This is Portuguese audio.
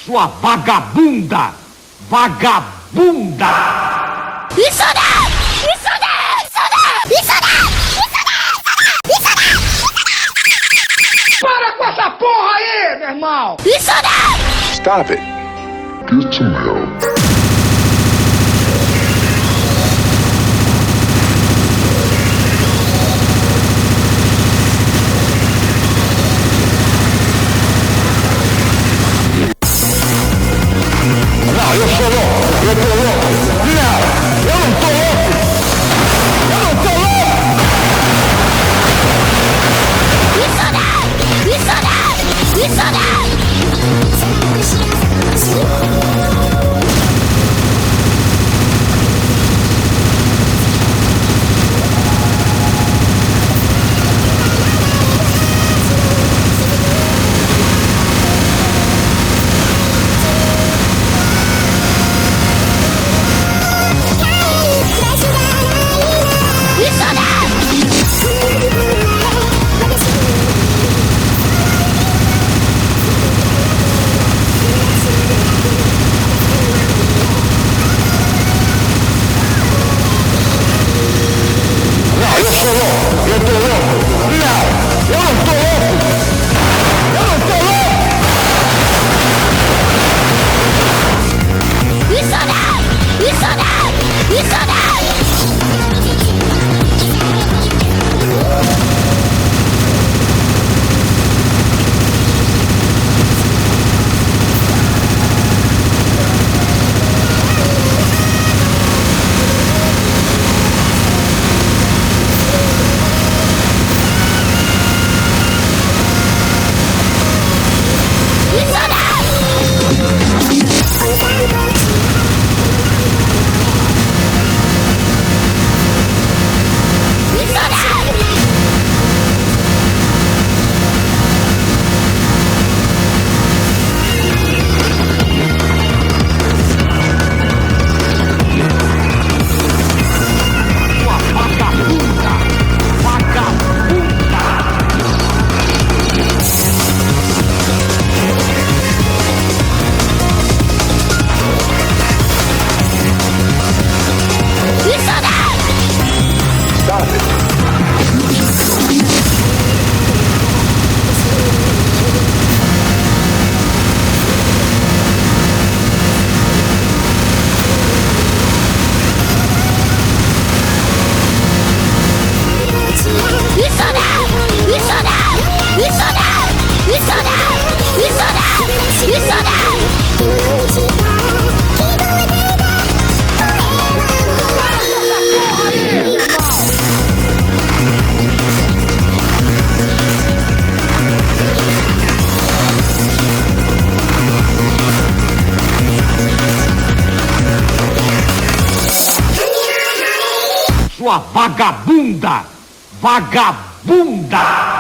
Sua vagabunda! Vagabunda! Isso não! Isso não! Isso não! Isso não! Isso não! Para com essa porra aí, meu irmão! Isso não! Stop it. Get some help. Não, eu sou louco! Eu tô louco! Não! Eu não tô louco! Eu não tô louco! Isso não! Isso não! Isso não! Não, eu sou louco! Eu tô louco! Não! Eu não tô louco! Eu não tô louco! Isso não! Isso não! Isso não! Sua vagabunda! Vagabunda! Isso não! Stop it. Isso não! Isso não! Isso não! Isso não! Isso não! Sua vagabunda! Vagabunda!